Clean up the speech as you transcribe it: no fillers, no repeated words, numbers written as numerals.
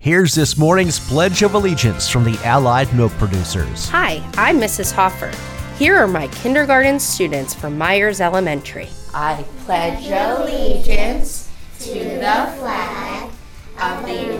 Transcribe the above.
Here's this morning's Pledge of Allegiance from the Allied Milk Producers. Hi, I'm Mrs. Hoffer. Here are my kindergarten students from Myers Elementary. I pledge allegiance to the flag of the